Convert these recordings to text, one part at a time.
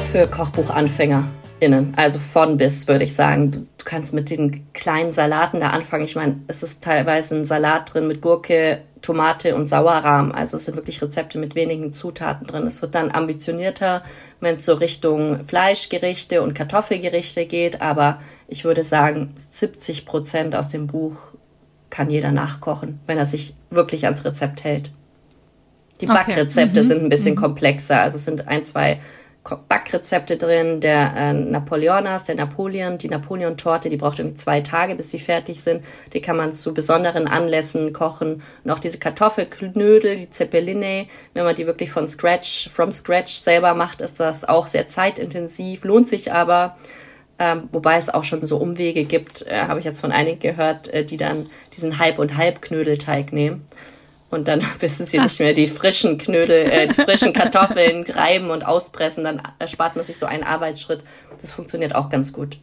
für KochbuchanfängerInnen. Also von bis, würde ich sagen. Du kannst mit den kleinen Salaten da anfangen. Ich meine, es ist teilweise ein Salat drin mit Gurke, Tomate und Sauerrahm. Also es sind wirklich Rezepte mit wenigen Zutaten drin. Es wird dann ambitionierter, wenn es so Richtung Fleischgerichte und Kartoffelgerichte geht. Aber ich würde sagen, 70% aus dem Buch kann jeder nachkochen, wenn er sich wirklich ans Rezept hält. Die Backrezepte sind ein bisschen komplexer. Also es sind 1, 2 Backrezepte drin. Der Napoleonas, der Napoleon, die Napoleon-Torte, die braucht irgendwie 2 Tage, bis sie fertig sind. Die kann man zu besonderen Anlässen kochen. Und auch diese Kartoffelknödel, die Zeppeline, wenn man die wirklich from scratch selber macht, ist das auch sehr zeitintensiv, lohnt sich aber. Wobei es auch schon so Umwege gibt, habe ich jetzt von einigen gehört, die dann diesen Halb- und Halb-Knödelteig nehmen. Und dann wissen sie nicht mehr die frischen die frischen Kartoffeln reiben und auspressen. Dann erspart man sich so einen Arbeitsschritt. Das funktioniert auch ganz gut.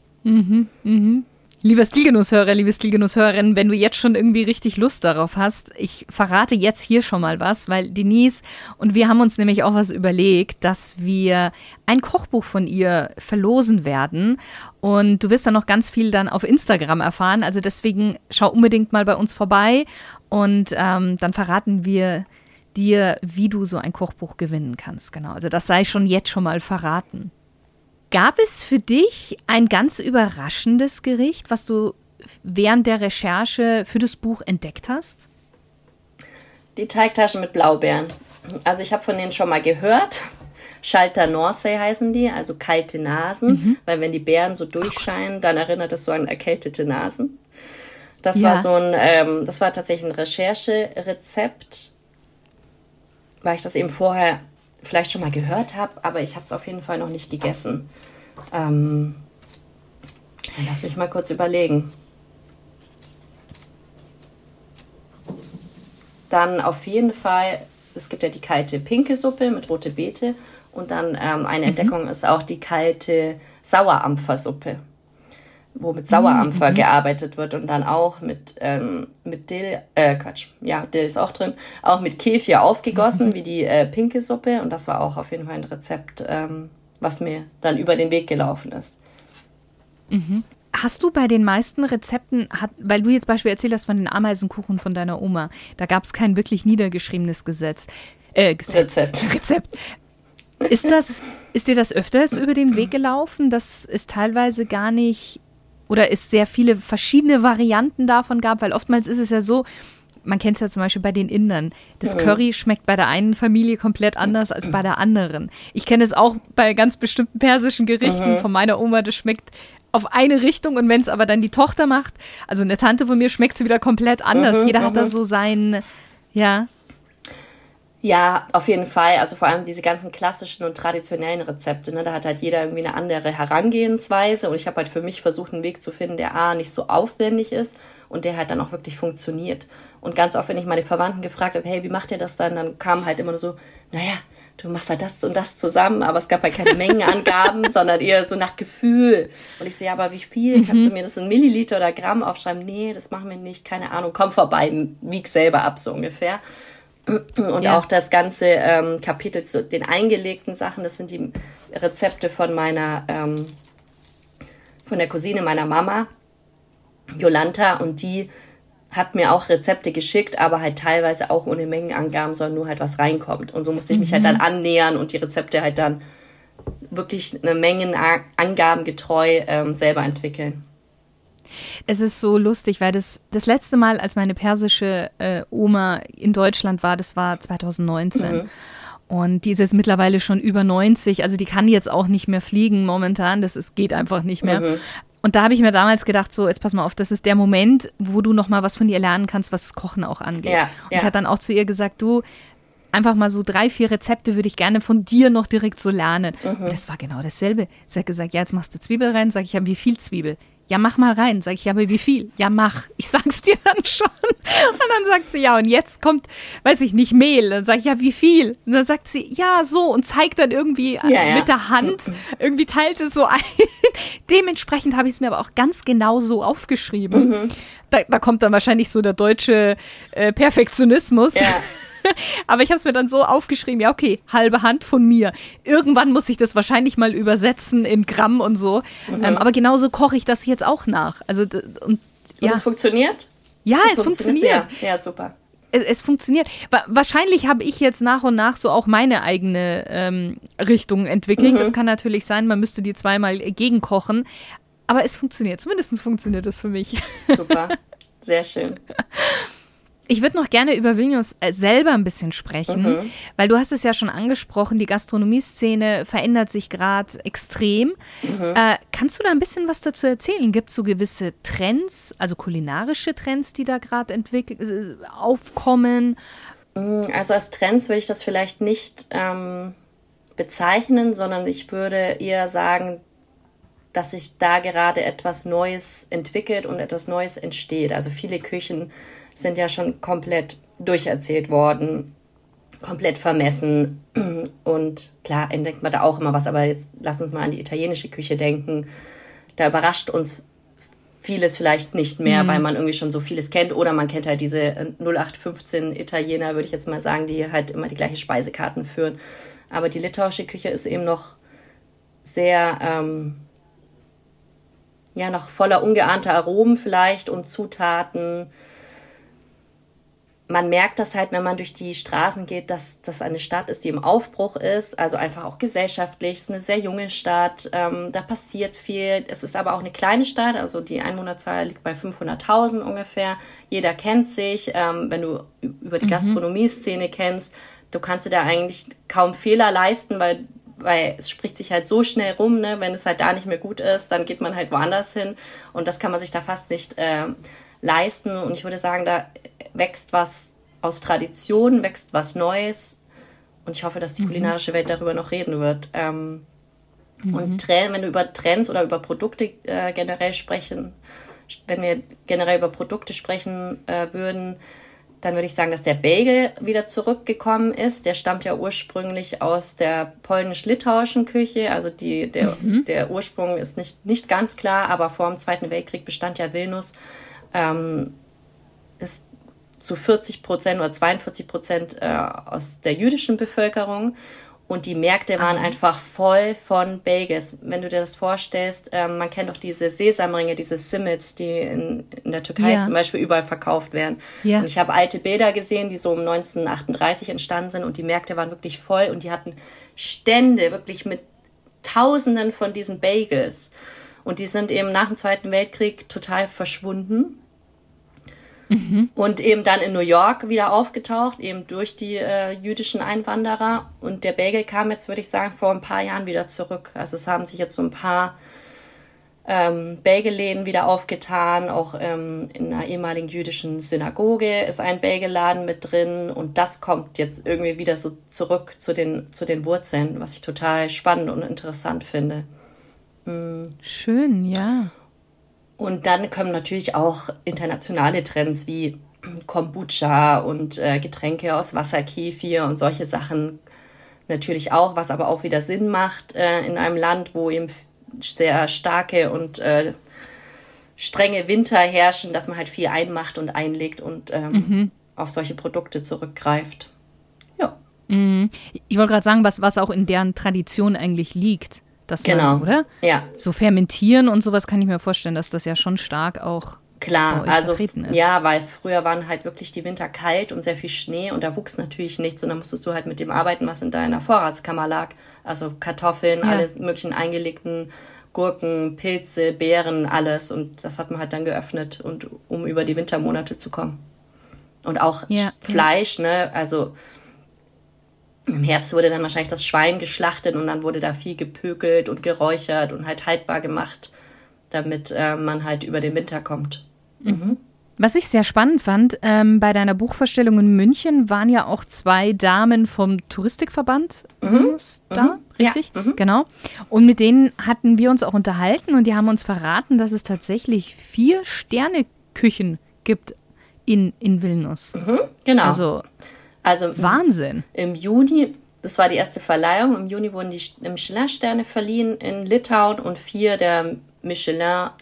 Lieber Stilgenusshörer, liebe Stilgenusshörerin, wenn du jetzt schon irgendwie richtig Lust darauf hast, ich verrate jetzt hier schon mal was, weil Denise und wir haben uns nämlich auch was überlegt, dass wir ein Kochbuch von ihr verlosen werden. Und du wirst dann noch ganz viel dann auf Instagram erfahren. Also deswegen schau unbedingt mal bei uns vorbei. Und dann verraten wir dir, wie du so ein Kochbuch gewinnen kannst. Genau, also das sei schon jetzt schon mal verraten. Gab es für dich ein ganz überraschendes Gericht, was du während der Recherche für das Buch entdeckt hast? Die Teigtaschen mit Blaubeeren. Also ich habe von denen schon mal gehört. Schalter Norsay heißen die, also kalte Nasen. Weil wenn die Beeren so durchscheinen, dann erinnert es so an erkältete Nasen. Das war das war tatsächlich ein Rechercherezept, weil ich das eben vorher vielleicht schon mal gehört habe, aber ich habe es auf jeden Fall noch nicht gegessen. Lass mich mal kurz überlegen. Dann auf jeden Fall, es gibt ja die kalte pinke Suppe mit rote Beete und dann eine Entdeckung ist auch die kalte Sauerampfersuppe, wo mit Sauerampfer gearbeitet wird und dann auch mit Dill, Dill ist auch drin, auch mit Kefir aufgegossen, wie die pinke Suppe. Und das war auch auf jeden Fall ein Rezept, was mir dann über den Weg gelaufen ist. Hast du bei den meisten Rezepten, weil du jetzt Beispiel erzählt hast von den Ameisenkuchen von deiner Oma, da gab es kein wirklich niedergeschriebenes Rezept. Ist dir das öfters über den Weg gelaufen, dass es teilweise gar nicht oder es sehr viele verschiedene Varianten davon gab? Weil oftmals ist es ja so, man kennt es ja zum Beispiel bei den Indern, das Curry schmeckt bei der einen Familie komplett anders als bei der anderen. Ich kenne es auch bei ganz bestimmten persischen Gerichten von meiner Oma, das schmeckt auf eine Richtung und wenn es aber dann die Tochter macht, also eine Tante von mir, schmeckt sie wieder komplett anders. Jeder hat da so seinen, ja. Ja, auf jeden Fall. Also vor allem diese ganzen klassischen und traditionellen Rezepte, ne? Da hat halt jeder irgendwie eine andere Herangehensweise und ich habe halt für mich versucht, einen Weg zu finden, der nicht so aufwendig ist und der halt dann auch wirklich funktioniert. Und ganz oft, wenn ich meine Verwandten gefragt habe, hey, wie macht ihr das dann kam halt immer nur so, naja, du machst halt das und das zusammen, aber es gab halt keine Mengenangaben, sondern eher so nach Gefühl. Und ich so, ja, aber wie viel? Kannst du mir das in Milliliter oder Gramm aufschreiben? Nee, das machen wir nicht, keine Ahnung, komm vorbei, wieg selber ab, so ungefähr. Und auch das ganze Kapitel zu den eingelegten Sachen, das sind die Rezepte von von der Cousine meiner Mama, Jolanta, und die hat mir auch Rezepte geschickt, aber halt teilweise auch ohne Mengenangaben, sondern nur halt was reinkommt. Und so musste ich mich halt dann annähern und die Rezepte halt dann wirklich eine Mengenangaben getreu selber entwickeln. Es ist so lustig, weil das letzte Mal, als meine persische Oma in Deutschland war, das war 2019. Und die ist jetzt mittlerweile schon über 90, also die kann jetzt auch nicht mehr fliegen momentan, geht einfach nicht mehr. Und da habe ich mir damals gedacht, so, jetzt pass mal auf, das ist der Moment, wo du noch mal was von ihr lernen kannst, was das Kochen auch angeht. Und ich habe dann auch zu ihr gesagt, du, einfach mal so 3, 4 Rezepte würde ich gerne von dir noch direkt so lernen. Und das war genau dasselbe. Sie hat gesagt, ja, jetzt machst du Zwiebel rein. Sag ich, ja, wie viel Zwiebel? Ja, mach mal rein. Sag ich, ja, aber wie viel? Ja, mach. Ich sag's dir dann schon. Und dann sagt sie, ja, und jetzt kommt, weiß ich nicht, Mehl. Dann sag ich, ja, wie viel? Und dann sagt sie, ja, so, und zeigt dann irgendwie mit der Hand, irgendwie teilt es so ein. Dementsprechend habe ich es mir aber auch ganz genau so aufgeschrieben. Da kommt dann wahrscheinlich so der deutsche Perfektionismus. Aber ich habe es mir dann so aufgeschrieben, ja okay, halbe Hand von mir. Irgendwann muss ich das wahrscheinlich mal übersetzen in Gramm und so. Aber genauso koche ich das jetzt auch nach. Also, und es funktioniert? Ja, es funktioniert. Ja, super. Es funktioniert. Wahrscheinlich habe ich jetzt nach und nach so auch meine eigene Richtung entwickelt. Das kann natürlich sein, man müsste die zweimal gegenkochen. Aber es funktioniert. Zumindest funktioniert es für mich. Super. Sehr schön. Ich würde noch gerne über Vilnius selber ein bisschen sprechen, weil du hast es ja schon angesprochen, die Gastronomieszene verändert sich gerade extrem. Kannst du da ein bisschen was dazu erzählen? Gibt es so gewisse Trends, also kulinarische Trends, die da gerade aufkommen? Also als Trends würde ich das vielleicht nicht bezeichnen, sondern ich würde eher sagen, dass sich da gerade etwas Neues entwickelt und etwas Neues entsteht. Also viele Küchen sind ja schon komplett durcherzählt worden, komplett vermessen. Und klar, entdeckt man da auch immer was, aber jetzt lass uns mal an die italienische Küche denken. Da überrascht uns vieles vielleicht nicht mehr, weil man irgendwie schon so vieles kennt. Oder man kennt halt diese 0815 Italiener, würde ich jetzt mal sagen, die halt immer die gleichen Speisekarten führen. Aber die litauische Küche ist eben noch sehr, noch voller ungeahnter Aromen vielleicht und Zutaten. Man merkt das halt, wenn man durch die Straßen geht, dass das eine Stadt ist, die im Aufbruch ist, also einfach auch gesellschaftlich. Es ist eine sehr junge Stadt, da passiert viel. Es ist aber auch eine kleine Stadt, also die Einwohnerzahl liegt bei 500.000 ungefähr. Jeder kennt sich, wenn du über die Gastronomieszene kennst, du kannst dir da eigentlich kaum Fehler leisten, weil es spricht sich halt so schnell rum, ne? Wenn es halt da nicht mehr gut ist, dann geht man halt woanders hin und das kann man sich da fast nicht leisten. Und ich würde sagen, da wächst was aus Tradition, wächst was Neues. Und ich hoffe, dass die kulinarische Welt darüber noch reden wird. Und wenn wir über Trends oder über Produkte generell sprechen, wenn wir generell über Produkte sprechen würden, dann würde ich sagen, dass der Bagel wieder zurückgekommen ist. Der stammt ja ursprünglich aus der polnisch-litauischen Küche. Also der Ursprung ist nicht ganz klar, aber vor dem Zweiten Weltkrieg bestand ja Vilnius ist zu 40% oder 42% aus der jüdischen Bevölkerung. Und die Märkte waren einfach voll von Bagels. Wenn du dir das vorstellst, man kennt doch diese Sesamringe, diese Simmets, die in der Türkei zum Beispiel überall verkauft werden. Ja. Und ich habe alte Bilder gesehen, die so um 1938 entstanden sind und die Märkte waren wirklich voll und die hatten Stände wirklich mit Tausenden von diesen Bagels. Und die sind eben nach dem Zweiten Weltkrieg total verschwunden. Und eben dann in New York wieder aufgetaucht, eben durch die jüdischen Einwanderer. Und der Bagel kam jetzt, würde ich sagen, vor ein paar Jahren wieder zurück. Also es haben sich jetzt so ein paar Bagelläden wieder aufgetan. Auch in einer ehemaligen jüdischen Synagoge ist ein Bagelladen mit drin. Und das kommt jetzt irgendwie wieder so zurück zu den Wurzeln, was ich total spannend und interessant finde. Schön, ja. Und dann kommen natürlich auch internationale Trends wie Kombucha und Getränke aus Wasserkefir und solche Sachen natürlich auch, was aber auch wieder Sinn macht in einem Land, wo eben sehr starke und strenge Winter herrschen, dass man halt viel einmacht und einlegt und auf solche Produkte zurückgreift. Ja. Ich wollte gerade sagen, was auch in deren Tradition eigentlich liegt. Genau, oder? Ja. So fermentieren und sowas kann ich mir vorstellen, dass das ja schon stark auch vertreten ist. Ja, weil früher waren halt wirklich die Winter kalt und sehr viel Schnee und da wuchs natürlich nichts und dann musstest du halt mit dem arbeiten, was in deiner Vorratskammer lag. Also Kartoffeln, alle möglichen eingelegten Gurken, Pilze, Beeren, alles und das hat man halt dann geöffnet, um über die Wintermonate zu kommen. Und auch Fleisch, ne, also im Herbst wurde dann wahrscheinlich das Schwein geschlachtet und dann wurde da viel gepökelt und geräuchert und halt haltbar gemacht, damit man halt über den Winter kommt. Was ich sehr spannend fand, bei deiner Buchvorstellung in München waren ja auch 2 Damen vom Touristikverband da, richtig? Ja. Genau. Und mit denen hatten wir uns auch unterhalten und die haben uns verraten, dass es tatsächlich 4 Sterne-Küchen gibt in Vilnius. Genau. Also Wahnsinn. Im Juni, das war die erste Verleihung, im Juni wurden die Michelin-Sterne verliehen in Litauen und 4 der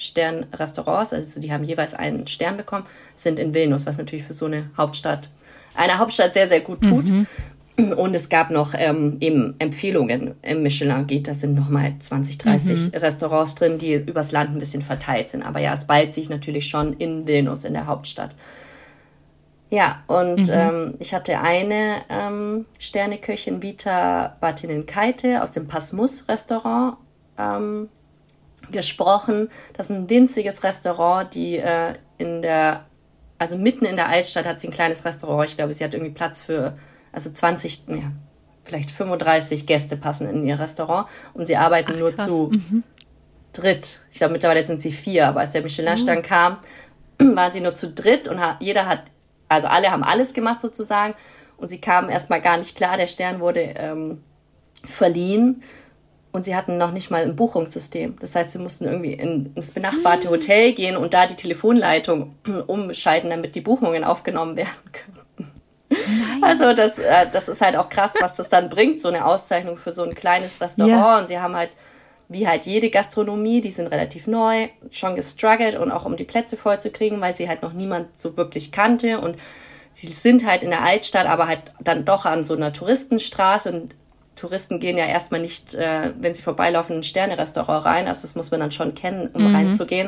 Michelin-Stern-Restaurants, also die haben jeweils einen Stern bekommen, sind in Vilnius, was natürlich für so eine Hauptstadt einer Hauptstadt sehr, sehr gut tut. Und es gab noch eben Empfehlungen im Michelin-Guide. Da sind nochmal 20, 30 Restaurants drin, die übers Land ein bisschen verteilt sind. Aber ja, es ballt sich natürlich schon in Vilnius, in der Hauptstadt. Ja, und ich hatte eine Sterneköchin, Vita Bartinen-Kaite aus dem Pasmus-Restaurant gesprochen. Das ist ein winziges Restaurant, die also mitten in der Altstadt hat sie ein kleines Restaurant. Ich glaube, sie hat irgendwie Platz für 20, ja, vielleicht 35 Gäste passen in ihr Restaurant. Und sie arbeiten nur zu dritt. Ich glaube, mittlerweile sind sie 4, aber als der Michelin-Stern kam, waren sie nur zu dritt und alle haben alles gemacht sozusagen. Und sie kamen erstmal gar nicht klar. Der Stern wurde verliehen. Und sie hatten noch nicht mal ein Buchungssystem. Das heißt, sie mussten irgendwie ins benachbarte Hotel gehen und da die Telefonleitung umschalten, damit die Buchungen aufgenommen werden könnten. Nein. Also das ist halt auch krass, was das dann bringt, so eine Auszeichnung für so ein kleines Restaurant. Ja. Und sie haben halt, wie halt jede Gastronomie, die sind relativ neu, schon gestruggelt und auch um die Plätze voll zu kriegen, weil sie halt noch niemand so wirklich kannte. Und sie sind halt in der Altstadt, aber halt dann doch an so einer Touristenstraße und Touristen gehen ja erstmal nicht, wenn sie vorbeilaufen, in ein Sterne-Restaurant rein. Also das muss man dann schon kennen, um reinzugehen.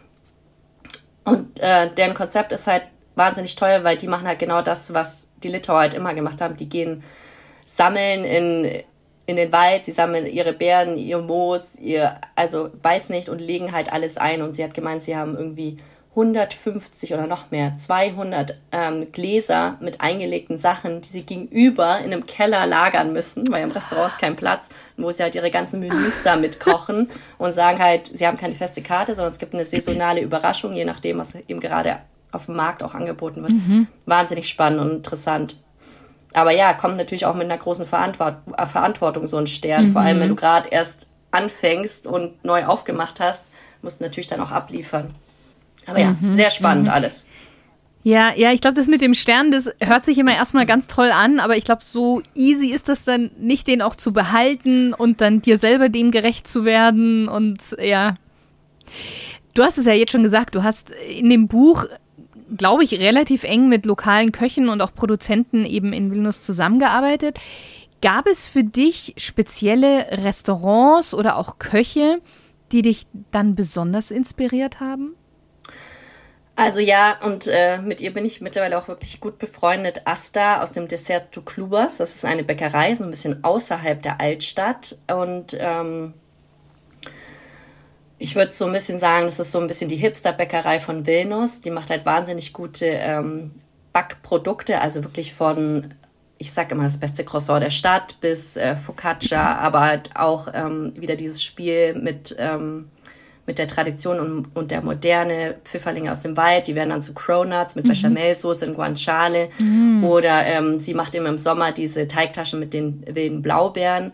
Und deren Konzept ist halt wahnsinnig toll, weil die machen halt genau das, was die Litauer halt immer gemacht haben. Die gehen sammeln in den Wald, sie sammeln ihre Beeren, ihr Moos, weiß nicht, und legen halt alles ein. Und sie hat gemeint, sie haben irgendwie 150 oder noch mehr, 200 Gläser mit eingelegten Sachen, die sie gegenüber in einem Keller lagern müssen, weil im Restaurant ist kein Platz, wo sie halt ihre ganzen Menüs da mitkochen und sagen halt, sie haben keine feste Karte, sondern es gibt eine saisonale Überraschung, je nachdem, was eben gerade auf dem Markt auch angeboten wird. Wahnsinnig spannend und interessant. Aber ja, kommt natürlich auch mit einer großen Verantwortung so ein Stern, vor allem wenn du gerade erst anfängst und neu aufgemacht hast, musst du natürlich dann auch abliefern. Aber ja, sehr spannend alles. Ja, ich glaube, das mit dem Stern, das hört sich immer erstmal ganz toll an, aber ich glaube, so easy ist das dann nicht, den auch zu behalten und dann dir selber dem gerecht zu werden. Und ja, du hast es ja jetzt schon gesagt, du hast in dem Buch, glaube ich, relativ eng mit lokalen Köchen und auch Produzenten eben in Vilnius zusammengearbeitet. Gab es für dich spezielle Restaurants oder auch Köche, die dich dann besonders inspiriert haben? Also ja, und mit ihr bin ich mittlerweile auch wirklich gut befreundet. Asta aus dem Dessert du Clubas, das ist eine Bäckerei, so ein bisschen außerhalb der Altstadt. Und ich würde so ein bisschen sagen, das ist so ein bisschen die Hipster-Bäckerei von Vilnius. Die macht halt wahnsinnig gute Backprodukte, also wirklich von, ich sag immer, das beste Croissant der Stadt bis Focaccia, aber halt auch wieder dieses Spiel mit der Tradition und der Moderne, Pfifferlinge aus dem Wald, die werden dann zu Cronuts mit Bechamelsoße in Guanciale. Oder sie macht immer im Sommer diese Teigtaschen mit den wilden Blaubeeren.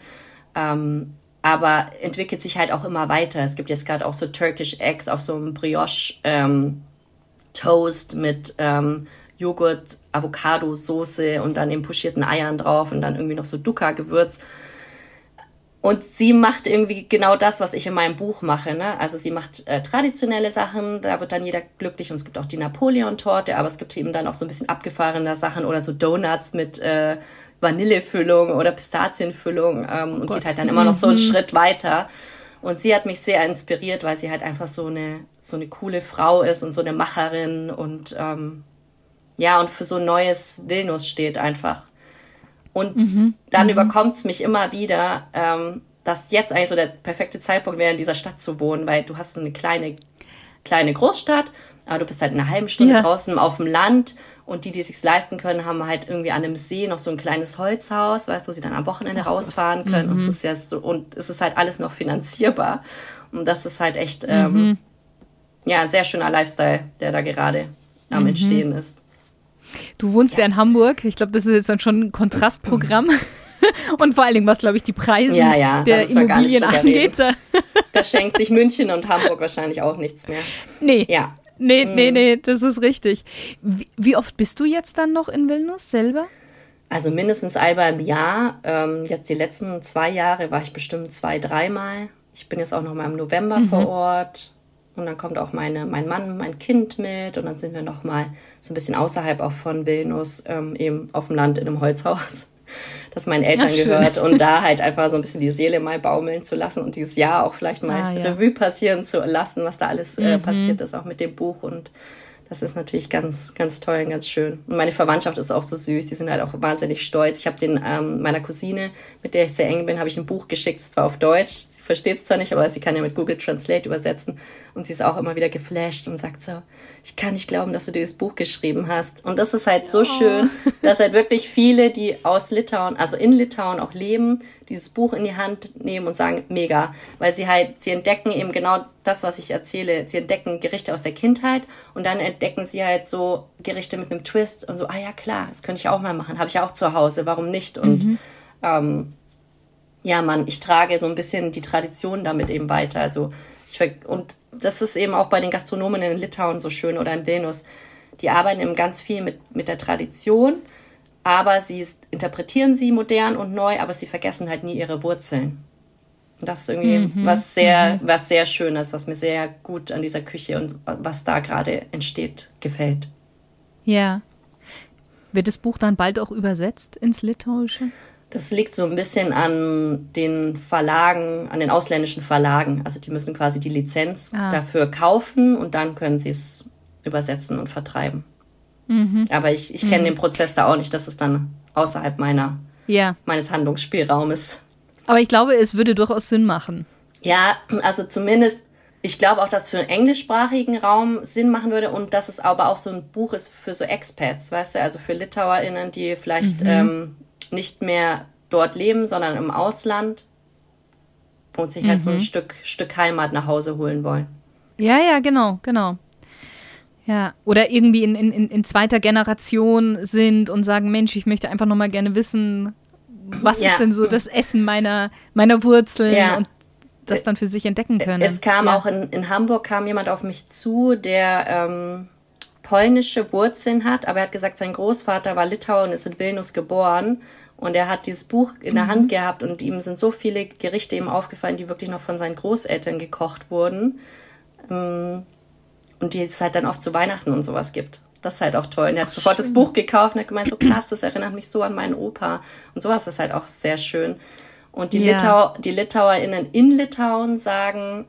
Aber entwickelt sich halt auch immer weiter. Es gibt jetzt gerade auch so Turkish Eggs auf so einem Brioche-Toast mit Joghurt, Avocado-Soße und dann eben pochierten Eiern drauf und dann irgendwie noch so Dukkha-Gewürz. Und sie macht irgendwie genau das, was ich in meinem Buch mache, ne? Also sie macht traditionelle Sachen, da wird dann jeder glücklich. Und es gibt auch die Napoleon-Torte, aber es gibt eben dann auch so ein bisschen abgefahrene Sachen oder so Donuts mit Vanillefüllung oder Pistazienfüllung und geht halt dann immer noch so einen Schritt weiter. Und sie hat mich sehr inspiriert, weil sie halt einfach so eine coole Frau ist und so eine Macherin und und für so ein neues Vilnius steht einfach. Und dann überkommt es mich immer wieder, dass jetzt eigentlich so der perfekte Zeitpunkt wäre, in dieser Stadt zu wohnen, weil du hast so eine kleine Großstadt, aber du bist halt in einer halben Stunde draußen auf dem Land und die sich's leisten können, haben halt irgendwie an einem See noch so ein kleines Holzhaus, weißt du, wo sie dann am Wochenende rausfahren können. Und es ist ja so, und es ist halt alles noch finanzierbar. Und das ist halt echt ein sehr schöner Lifestyle, der da gerade am Entstehen ist. Du wohnst ja in Hamburg. Ich glaube, das ist jetzt dann schon ein Kontrastprogramm. Und vor allen Dingen, was, glaube ich, die Preise der Immobilien angeht. Da schenkt sich München und Hamburg wahrscheinlich auch nichts mehr. Nee. Ja. Nee, das ist richtig. Wie oft bist du jetzt dann noch in Vilnius selber? Also mindestens einmal im Jahr. Jetzt die letzten 2 Jahre war ich bestimmt 2-3 Mal. Ich bin jetzt auch noch mal im November vor Ort. Und dann kommt auch mein Mann, mein Kind mit. Und dann sind wir nochmal so ein bisschen außerhalb auch von Vilnius, eben auf dem Land in einem Holzhaus, das meinen Eltern gehört. Und da halt einfach so ein bisschen die Seele mal baumeln zu lassen und dieses Jahr auch vielleicht mal Revue passieren zu lassen, was da alles passiert ist, auch mit dem Buch. Und das ist natürlich ganz, ganz toll und ganz schön. Und meine Verwandtschaft ist auch so süß. Die sind halt auch wahnsinnig stolz. Ich habe meiner Cousine, mit der ich sehr eng bin, habe ich ein Buch geschickt. Es ist zwar auf Deutsch. Sie versteht es zwar nicht, aber sie kann ja mit Google Translate übersetzen. Und sie ist auch immer wieder geflasht und sagt so, ich kann nicht glauben, dass du dieses Buch geschrieben hast. Und das ist halt so schön, dass halt wirklich viele, die aus Litauen, also in Litauen auch leben, dieses Buch in die Hand nehmen und sagen, mega. Weil sie entdecken eben genau das, was ich erzähle. Sie entdecken Gerichte aus der Kindheit und dann entdecken sie halt so Gerichte mit einem Twist und so, ja klar, das könnte ich auch mal machen. Habe ich auch zu Hause, warum nicht? Und ich trage so ein bisschen die Tradition damit eben weiter. Also und das ist eben auch bei den Gastronomen in Litauen so schön oder in Vilnius. Die arbeiten eben ganz viel mit der Tradition, aber sie interpretieren sie modern und neu, aber sie vergessen halt nie ihre Wurzeln. Und das ist irgendwie was sehr Schönes, was mir sehr gut an dieser Küche und was da gerade entsteht, gefällt. Ja. Wird das Buch dann bald auch übersetzt ins Litauische? Das liegt so ein bisschen an den Verlagen, an den ausländischen Verlagen. Also die müssen quasi die Lizenz dafür kaufen und dann können sie es übersetzen und vertreiben. Aber ich kenne den Prozess da auch nicht. Das ist dann außerhalb meines Handlungsspielraumes. Aber ich glaube, es würde durchaus Sinn machen. Ja, also zumindest, ich glaube auch, dass es für einen englischsprachigen Raum Sinn machen würde und dass es aber auch so ein Buch ist für so Expats, weißt du, also für LitauerInnen, die vielleicht nicht mehr dort leben, sondern im Ausland und sich halt so ein Stück Heimat nach Hause holen wollen. Ja, genau. Ja, oder irgendwie in zweiter Generation sind und sagen, Mensch, ich möchte einfach nochmal gerne wissen, was ist denn so das Essen meiner Wurzeln und das dann für sich entdecken können. Es kam auch in Hamburg kam jemand auf mich zu, der polnische Wurzeln hat, aber er hat gesagt, sein Großvater war Litauer und ist in Vilnius geboren und er hat dieses Buch in der Hand gehabt und ihm sind so viele Gerichte eben aufgefallen, die wirklich noch von seinen Großeltern gekocht wurden. Und die es halt dann oft zu Weihnachten und sowas gibt. Das ist halt auch toll. Und er hat sofort das Buch gekauft und hat gemeint, so krass, das erinnert mich so an meinen Opa. Und sowas ist halt auch sehr schön. Und die LitauerInnen in Litauen sagen,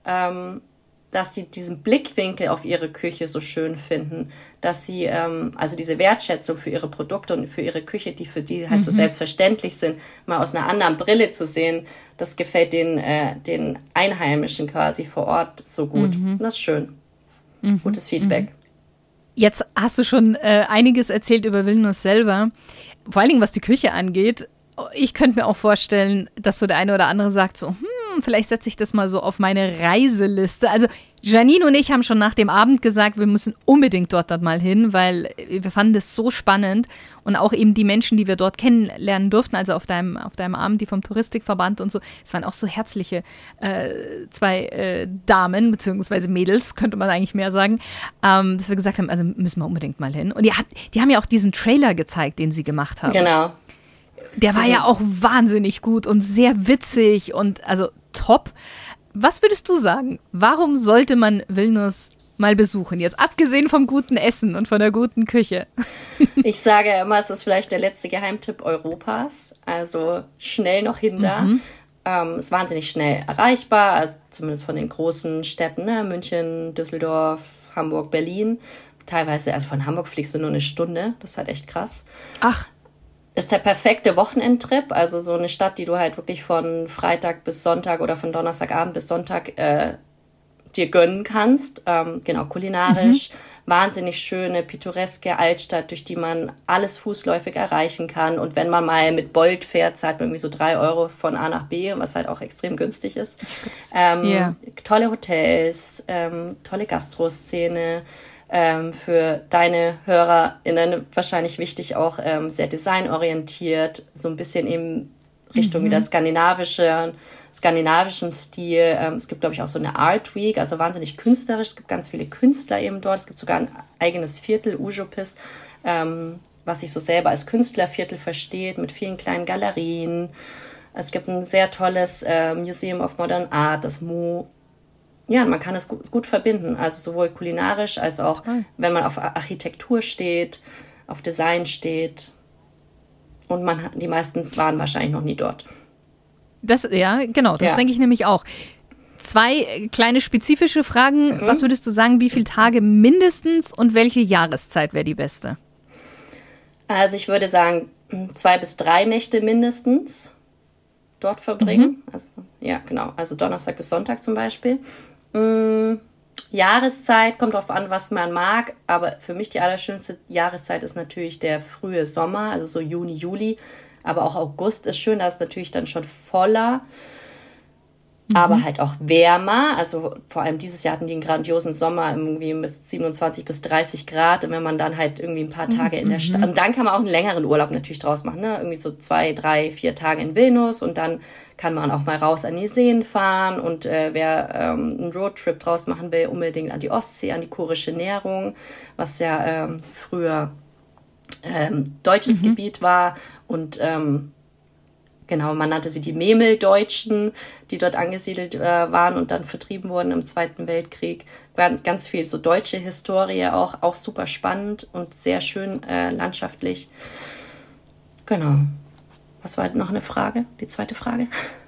dass sie diesen Blickwinkel auf ihre Küche so schön finden, dass sie also diese Wertschätzung für ihre Produkte und für ihre Küche, die für die halt so selbstverständlich sind, mal aus einer anderen Brille zu sehen, das gefällt den Einheimischen quasi vor Ort so gut. Das ist schön. Gutes Feedback. Jetzt hast du schon einiges erzählt über Vilnius selber, vor allen Dingen was die Küche angeht. Ich könnte mir auch vorstellen, dass so der eine oder andere sagt so, vielleicht setze ich das mal so auf meine Reiseliste. Also Janine und ich haben schon nach dem Abend gesagt, wir müssen unbedingt dort dann mal hin, weil wir fanden das so spannend und auch eben die Menschen, die wir dort kennenlernen durften, also auf deinem Abend, die vom Touristikverband und so, es waren auch so herzliche zwei Damen, beziehungsweise Mädels, könnte man eigentlich mehr sagen, dass wir gesagt haben, also müssen wir unbedingt mal hin. Und die haben ja auch diesen Trailer gezeigt, den sie gemacht haben. Genau. Der war ja auch wahnsinnig gut und sehr witzig und also top. Was würdest du sagen? Warum sollte man Vilnius mal besuchen? Jetzt abgesehen vom guten Essen und von der guten Küche. Ich sage immer, es ist vielleicht der letzte Geheimtipp Europas. Also schnell noch hin da. Ist wahnsinnig schnell erreichbar, also zumindest von den großen Städten, ne? München, Düsseldorf, Hamburg, Berlin. Teilweise, also von Hamburg fliegst du nur eine Stunde. Das ist halt echt krass. Ach. Ist der perfekte Wochenendtrip, also so eine Stadt, die du halt wirklich von Freitag bis Sonntag oder von Donnerstagabend bis Sonntag dir gönnen kannst. Genau, kulinarisch, wahnsinnig schöne, pittoreske Altstadt, durch die man alles fußläufig erreichen kann. Und wenn man mal mit Bolt fährt, zahlt man irgendwie so 3 Euro von A nach B, was halt auch extrem günstig ist. Tolle Hotels, tolle Gastroszene. Für deine HörerInnen wahrscheinlich wichtig auch sehr designorientiert, so ein bisschen in Richtung wieder skandinavischen Stil. Es gibt, glaube ich, auch so eine Art Week, also wahnsinnig künstlerisch. Es gibt ganz viele Künstler eben dort. Es gibt sogar ein eigenes Viertel, Užupis, was sich so selber als Künstlerviertel versteht, mit vielen kleinen Galerien. Es gibt ein sehr tolles Museum of Modern Art, das MU. ja, man kann es gut verbinden. Also sowohl kulinarisch als auch, wenn man auf Architektur steht, auf Design steht. Und die meisten waren wahrscheinlich noch nie dort. Ja, genau, das denke ich nämlich auch. 2 kleine spezifische Fragen. Was würdest du sagen, wie viele Tage mindestens und welche Jahreszeit wäre die beste? Also ich würde sagen, 2 bis 3 Nächte mindestens dort verbringen. Also, ja, genau. Also Donnerstag bis Sonntag zum Beispiel. Jahreszeit, kommt drauf an, was man mag. Aber für mich die allerschönste Jahreszeit ist natürlich der frühe Sommer, also so Juni, Juli. Aber auch August ist schön, da ist natürlich dann schon voller. Aber halt auch wärmer. Also vor allem dieses Jahr hatten die einen grandiosen Sommer, irgendwie mit 27 bis 30 Grad. Und wenn man dann halt irgendwie ein paar Tage in der Stadt... Und dann kann man auch einen längeren Urlaub natürlich draus machen. Ne? Irgendwie so 2, 3, 4 Tage in Vilnius. Und dann kann man auch mal raus an die Seen fahren. Und wer einen Roadtrip draus machen will, unbedingt an die Ostsee, an die Kurische Nährung, was ja früher deutsches Gebiet war. Und... genau, man nannte sie die Memeldeutschen, die dort angesiedelt waren und dann vertrieben wurden im Zweiten Weltkrieg. Ganz viel so deutsche Historie auch super spannend und sehr schön landschaftlich. Genau. Was war noch eine Frage? Die zweite Frage?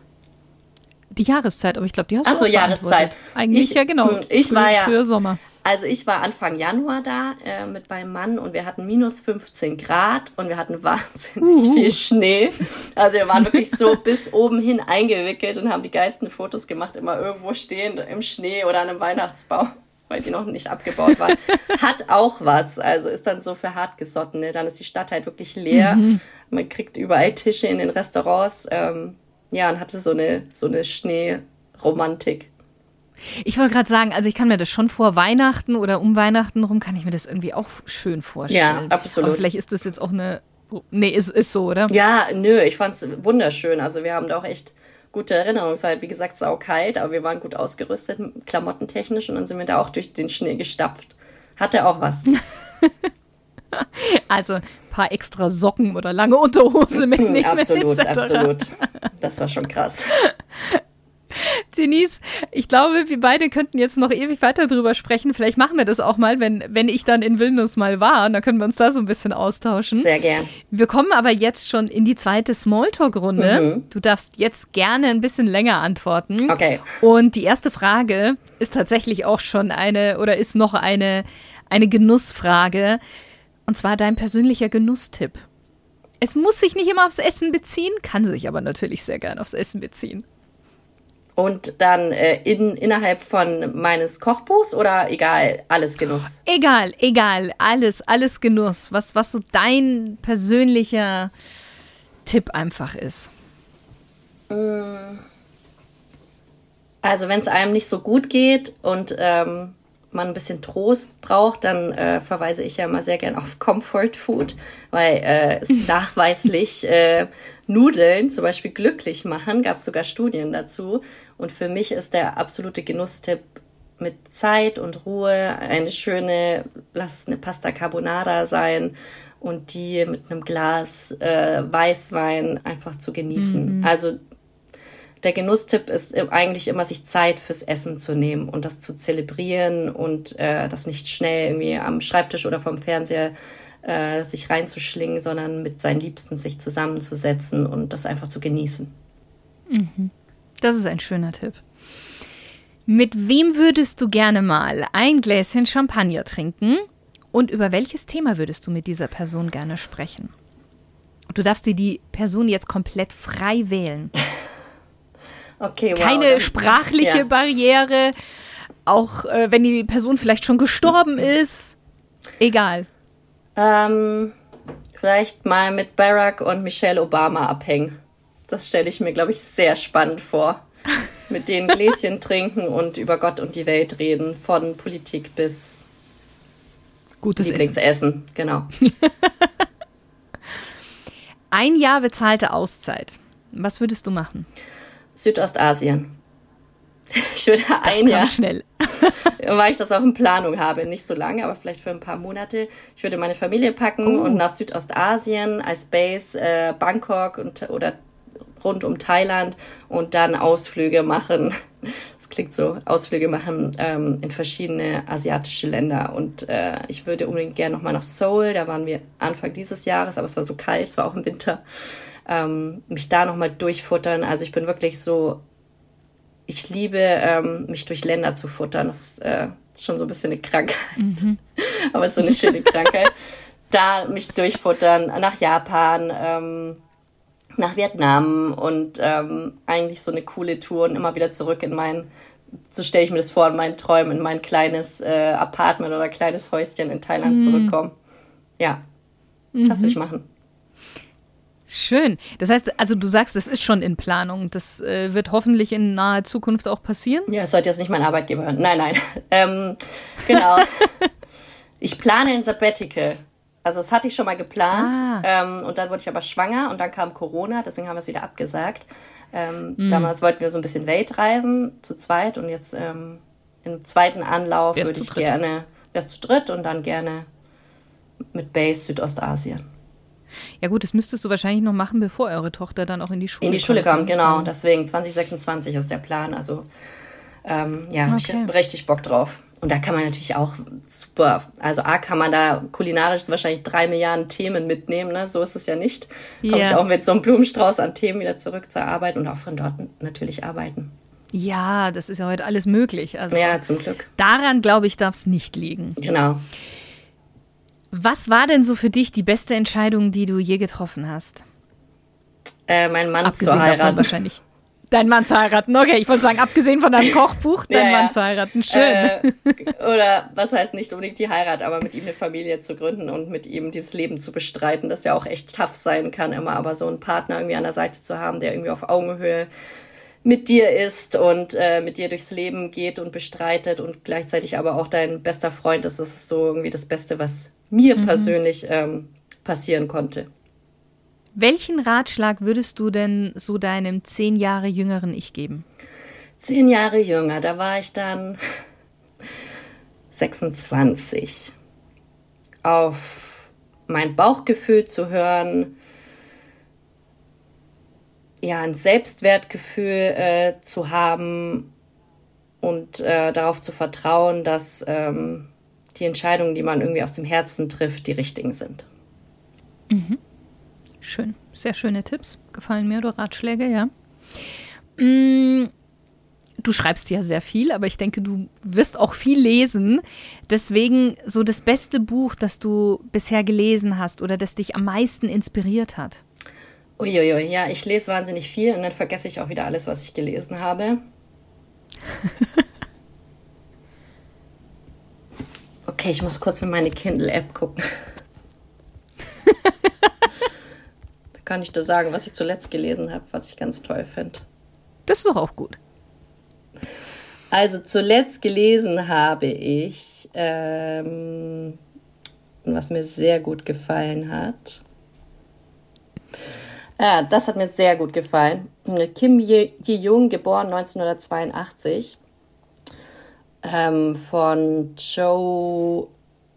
Die Jahreszeit, aber ich glaube, die hast du auch Jahreszeit. Eigentlich, genau. Ich war ja für Sommer. Also ich war Anfang Januar da mit meinem Mann und wir hatten minus 15 Grad und wir hatten wahnsinnig viel Schnee. Also wir waren wirklich so bis oben hin eingewickelt und haben die geilsten Fotos gemacht, immer irgendwo stehend im Schnee oder an einem Weihnachtsbaum, weil die noch nicht abgebaut waren. Hat auch was, also ist dann so für Hartgesottene. Dann ist die Stadt halt wirklich leer. Man kriegt überall Tische in den Restaurants. Ja, und hatte so eine Schneeromantik. Ich wollte gerade sagen, also ich kann mir das schon vor Weihnachten oder um Weihnachten rum, kann ich mir das irgendwie auch schön vorstellen. Ja, absolut. Aber vielleicht ist das jetzt auch nee, ist so, oder? Ja, nö, ich fand's wunderschön. Also wir haben da auch echt gute Erinnerungen. Es war halt, wie gesagt, saukalt, aber wir waren gut ausgerüstet, klamottentechnisch, und dann sind wir da auch durch den Schnee gestapft. Hatte auch was. Also ein paar extra Socken oder lange Unterhose mitnehmen. Absolut. Das war schon krass. Denise, ich glaube, wir beide könnten jetzt noch ewig weiter drüber sprechen. Vielleicht machen wir das auch mal, wenn ich dann in Vilnius mal war. Und dann können wir uns da so ein bisschen austauschen. Sehr gern. Wir kommen aber jetzt schon in die zweite Smalltalk-Runde. Du darfst jetzt gerne ein bisschen länger antworten. Okay. Und die erste Frage ist tatsächlich auch schon ist noch eine Genussfrage. Und zwar dein persönlicher Genusstipp. Es muss sich nicht immer aufs Essen beziehen, kann sich aber natürlich sehr gern aufs Essen beziehen. Und dann innerhalb von meines Kochbuchs oder egal, alles Genuss? Egal, alles Genuss. Was so dein persönlicher Tipp einfach ist. Also wenn es einem nicht so gut geht und man ein bisschen Trost braucht, dann verweise ich ja immer sehr gern auf Comfort Food, weil es nachweislich Nudeln zum Beispiel glücklich machen, gab es sogar Studien dazu. Und für mich ist der absolute Genusstipp mit Zeit und Ruhe lass es eine Pasta Carbonara sein und die mit einem Glas Weißwein einfach zu genießen. Also der Genusstipp ist eigentlich immer, sich Zeit fürs Essen zu nehmen und das zu zelebrieren und das nicht schnell irgendwie am Schreibtisch oder vom Fernseher sich reinzuschlingen, sondern mit seinen Liebsten sich zusammenzusetzen und das einfach zu genießen. Das ist ein schöner Tipp. Mit wem würdest du gerne mal ein Gläschen Champagner trinken und über welches Thema würdest du mit dieser Person gerne sprechen? Du darfst dir die Person jetzt komplett frei wählen. Okay, wow. Keine sprachliche Barriere, auch wenn die Person vielleicht schon gestorben ist. Egal. Vielleicht mal mit Barack und Michelle Obama abhängen. Das stelle ich mir, glaube ich, sehr spannend vor. Mit denen Gläschen trinken und über Gott und die Welt reden. Von Politik bis gutes Lieblingsessen. Genau. 1 Jahr bezahlte Auszeit. Was würdest du machen? Südostasien. Ich würde schnell. Weil ich das auch in Planung habe, nicht so lange, aber vielleicht für ein paar Monate. Ich würde meine Familie packen und nach Südostasien als Base Bangkok oder rund um Thailand und dann Ausflüge machen Das klingt so, Ausflüge machen in verschiedene asiatische Länder. Und ich würde unbedingt gerne nochmal nach Seoul. Da waren wir Anfang dieses Jahres, aber es war so kalt, es war auch im Winter. Mich da nochmal durchfuttern. Also ich bin wirklich so, ich liebe, mich durch Länder zu futtern. Das ist schon so ein bisschen eine Krankheit. Aber es ist so eine schöne Krankheit. Da mich durchfuttern, nach Japan, nach Vietnam und eigentlich so eine coole Tour und immer wieder zurück in so stelle ich mir das vor, in meinen Träumen, in mein kleines Apartment oder kleines Häuschen in Thailand zurückkommen. Ja, das will ich machen. Schön. Das heißt, also du sagst, das ist schon in Planung. Das wird hoffentlich in naher Zukunft auch passieren? Ja, es sollte jetzt nicht mein Arbeitgeber hören. Nein. Genau. Ich plane ein Sabbatical. Also das hatte ich schon mal geplant und dann wurde ich aber schwanger und dann kam Corona, deswegen haben wir es wieder abgesagt. Damals wollten wir so ein bisschen Weltreisen zu zweit und jetzt im zweiten Anlauf würde ich gerne, wär's zu dritt und dann gerne mit Base Südostasien. Ja gut, das müsstest du wahrscheinlich noch machen, bevor eure Tochter dann auch in die Schule kommt. In die Schule kommt, genau. Deswegen 2026 ist der Plan. Also habe ich richtig Bock drauf. Und da kann man natürlich auch super, also kann man da kulinarisch wahrscheinlich 3 Milliarden Themen mitnehmen, ne? So ist es ja nicht. Komme ich auch mit so einem Blumenstrauß an Themen wieder zurück zur Arbeit und auch von dort natürlich arbeiten. Ja, das ist ja heute alles möglich. Also ja, zum Glück. Daran, glaube ich, darf es nicht liegen. Genau. Was war denn so für dich die beste Entscheidung, die du je getroffen hast? Meinen Mann abgesehen zu heiraten. Davon wahrscheinlich. Deinen Mann zu heiraten, okay. Ich wollte sagen, abgesehen von deinem Kochbuch, deinen Mann zu heiraten. Schön. Oder was heißt nicht unbedingt die Heirat, aber mit ihm eine Familie zu gründen und mit ihm dieses Leben zu bestreiten, das ja auch echt tough sein kann immer. Aber so einen Partner irgendwie an der Seite zu haben, der irgendwie auf Augenhöhe mit dir ist und mit dir durchs Leben geht und bestreitet und gleichzeitig aber auch dein bester Freund ist, das ist so irgendwie das Beste, was mir persönlich passieren konnte. Welchen Ratschlag würdest du denn so deinem 10 Jahre jüngeren Ich geben? 10 Jahre jünger, da war ich dann 26. Auf mein Bauchgefühl zu hören, ja, ein Selbstwertgefühl zu haben und darauf zu vertrauen, dass die Entscheidungen, die man irgendwie aus dem Herzen trifft, die richtigen sind. Mhm. Schön, sehr schöne Tipps, gefallen mir, oder Ratschläge, ja. Du schreibst ja sehr viel, aber ich denke, du wirst auch viel lesen. Deswegen so das beste Buch, das du bisher gelesen hast oder das dich am meisten inspiriert hat. Uiuiui, ja, ich lese wahnsinnig viel und dann vergesse ich auch wieder alles, was ich gelesen habe. Okay, ich muss kurz in meine Kindle-App gucken. Kann ich dir sagen, was ich zuletzt gelesen habe, was ich ganz toll finde. Das ist doch auch gut. Also zuletzt gelesen habe ich, was mir sehr gut gefallen hat. Das hat mir sehr gut gefallen. Kim Ji-young, geboren 1982, von Cho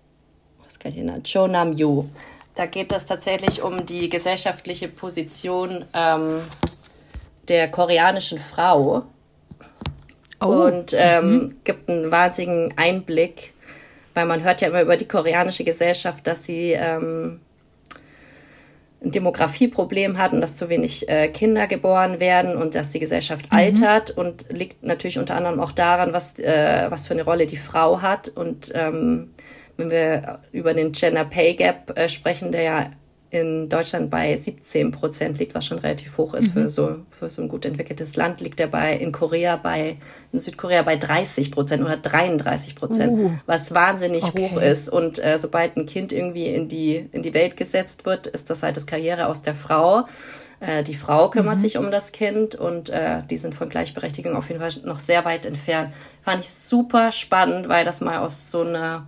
Nam-yoo. Da geht es tatsächlich um die gesellschaftliche Position der koreanischen Frau und gibt einen wahnsinnigen Einblick, weil man hört ja immer über die koreanische Gesellschaft, dass sie ein Demografieproblem hat und dass zu wenig Kinder geboren werden und dass die Gesellschaft altert und liegt natürlich unter anderem auch daran, was für eine Rolle die Frau hat und wenn wir über den Gender Pay Gap sprechen, der ja in Deutschland bei 17% liegt, was schon relativ hoch ist für so ein gut entwickeltes Land, liegt er in Südkorea bei 30% oder 33%, was wahnsinnig hoch ist. Und sobald ein Kind irgendwie in die Welt gesetzt wird, ist das halt das Karriere aus der Frau. Die Frau kümmert sich um das Kind und die sind von Gleichberechtigung auf jeden Fall noch sehr weit entfernt. Fand ich super spannend, weil das mal aus so einer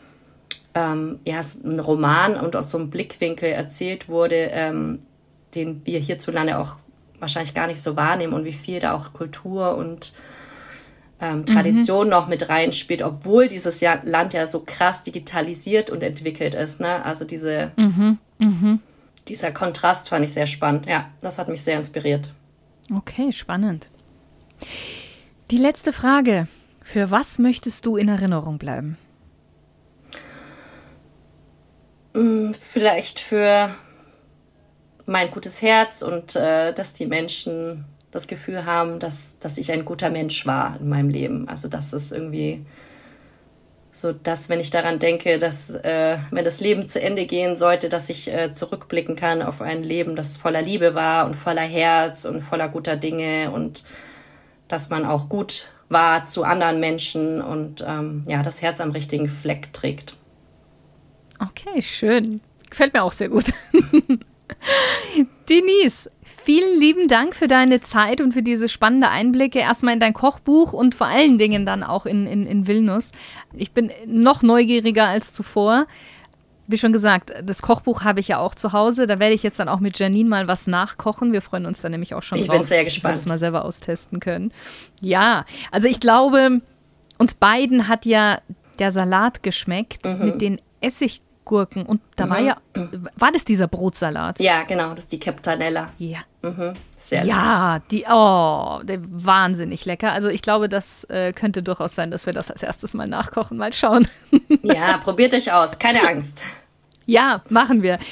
ein Roman und aus so einem Blickwinkel erzählt wurde, den wir hierzulande auch wahrscheinlich gar nicht so wahrnehmen und wie viel da auch Kultur und Tradition noch mit reinspielt, obwohl dieses Land ja so krass digitalisiert und entwickelt ist. Ne? Also dieser Kontrast fand ich sehr spannend. Ja, das hat mich sehr inspiriert. Okay, spannend. Die letzte Frage. Für was möchtest du in Erinnerung bleiben? Vielleicht für mein gutes Herz und dass die Menschen das Gefühl haben, dass ich ein guter Mensch war in meinem Leben. Also das ist irgendwie so, dass wenn ich daran denke, dass wenn das Leben zu Ende gehen sollte, dass ich zurückblicken kann auf ein Leben, das voller Liebe war und voller Herz und voller guter Dinge und dass man auch gut war zu anderen Menschen und das Herz am richtigen Fleck trägt. Okay, schön. Gefällt mir auch sehr gut. Denise, vielen lieben Dank für deine Zeit und für diese spannenden Einblicke. Erstmal in dein Kochbuch und vor allen Dingen dann auch in Vilnius. Ich bin noch neugieriger als zuvor. Wie schon gesagt, das Kochbuch habe ich ja auch zu Hause. Da werde ich jetzt dann auch mit Janine mal was nachkochen. Wir freuen uns dann nämlich auch schon drauf. Ich bin sehr gespannt. Dass wir das mal selber austesten können. Ja, also ich glaube, uns beiden hat ja der Salat geschmeckt mit den Essiggurken. Und da war das dieser Brotsalat? Ja, genau, das ist die Captanella. Ja. Sehr der wahnsinnig lecker. Also ich glaube, das könnte durchaus sein, dass wir das als erstes mal nachkochen. Mal schauen. Ja, probiert euch aus. Keine Angst. Ja, machen wir.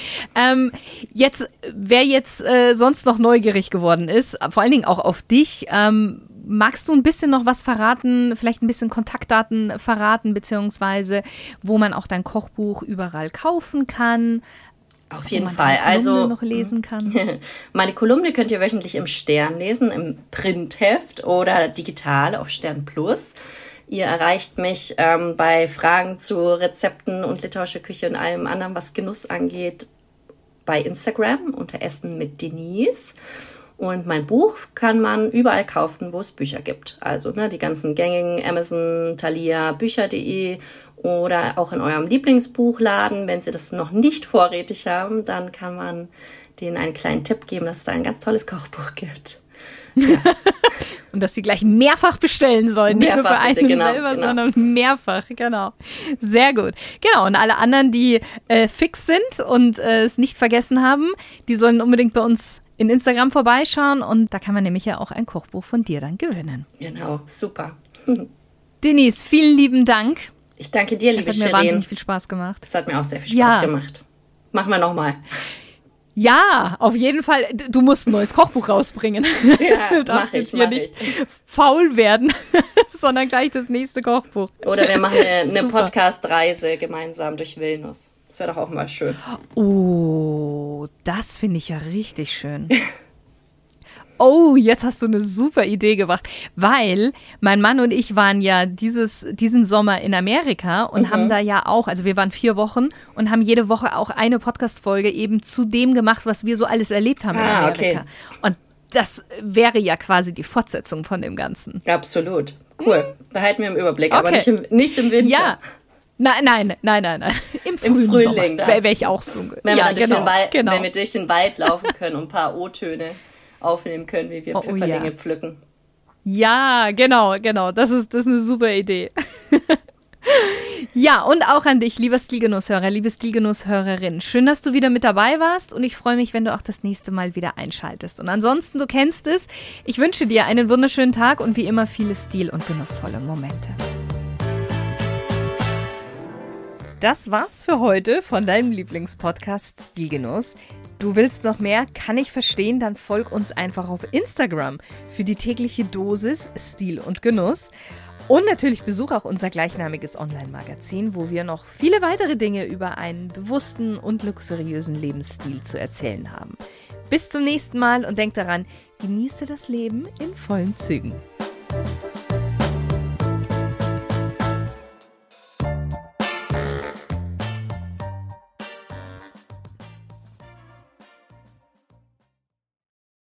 Wer jetzt sonst noch neugierig geworden ist, vor allen Dingen auch auf dich, magst du ein bisschen noch was verraten, vielleicht ein bisschen Kontaktdaten verraten, beziehungsweise wo man auch dein Kochbuch überall kaufen kann? Auf jeden Fall. Also noch lesen kann. Meine Kolumne könnt ihr wöchentlich im Stern lesen, im Printheft oder digital auf Stern Plus. Ihr erreicht mich bei Fragen zu Rezepten und litauischer Küche und allem anderen, was Genuss angeht, bei Instagram unter Essen mit Denise. Und mein Buch kann man überall kaufen, wo es Bücher gibt. Also die ganzen gängigen Amazon, Thalia, Bücher.de oder auch in eurem Lieblingsbuchladen. Wenn sie das noch nicht vorrätig haben, dann kann man denen einen kleinen Tipp geben, dass es da ein ganz tolles Kochbuch gibt. Ja. Und dass sie gleich mehrfach bestellen sollen. Nicht nur für einen selber, genau. sondern mehrfach. Genau. Sehr gut. Genau. Und alle anderen, die fix sind und es nicht vergessen haben, die sollen unbedingt bei uns in Instagram vorbeischauen. Und da kann man nämlich ja auch ein Kochbuch von dir dann gewinnen. Genau. Super. Denise, vielen lieben Dank. Ich danke dir, liebe Shirin. Das hat mir wahnsinnig viel Spaß gemacht. Das hat mir auch sehr viel Spaß gemacht. Machen wir nochmal. Ja, auf jeden Fall. Du musst ein neues Kochbuch rausbringen. Ja, du darfst jetzt hier nicht faul werden, sondern gleich das nächste Kochbuch. Oder wir machen eine Podcast-Reise gemeinsam durch Vilnius. Das wäre doch auch mal schön. Oh, das finde ich ja richtig schön. Oh, jetzt hast du eine super Idee gebracht, weil mein Mann und ich waren ja diesen Sommer in Amerika und haben da ja auch, also wir waren 4 Wochen und haben jede Woche auch eine Podcast-Folge eben zu dem gemacht, was wir so alles erlebt haben in Amerika. Okay. Und das wäre ja quasi die Fortsetzung von dem Ganzen. Absolut. Cool. Behalten wir im Überblick, aber nicht im Winter. Ja. Nein. Im Frühling wäre ich auch so. Wenn wir durch den Wald laufen können und ein paar O-Töne aufnehmen können, wie wir Pfifferlinge pflücken. Ja, genau. Das ist eine super Idee. Ja, und auch an dich, lieber Stilgenusshörer, liebe Stilgenusshörerin. Schön, dass du wieder mit dabei warst und ich freue mich, wenn du auch das nächste Mal wieder einschaltest. Und ansonsten, du kennst es, ich wünsche dir einen wunderschönen Tag und wie immer viele stil- und genussvolle Momente. Das war's für heute von deinem Lieblingspodcast Stilgenuss. Du willst noch mehr? Kann ich verstehen, dann folg uns einfach auf Instagram für die tägliche Dosis Stil und Genuss. Und natürlich besuch auch unser gleichnamiges Online-Magazin, wo wir noch viele weitere Dinge über einen bewussten und luxuriösen Lebensstil zu erzählen haben. Bis zum nächsten Mal und denk daran, genieße das Leben in vollen Zügen.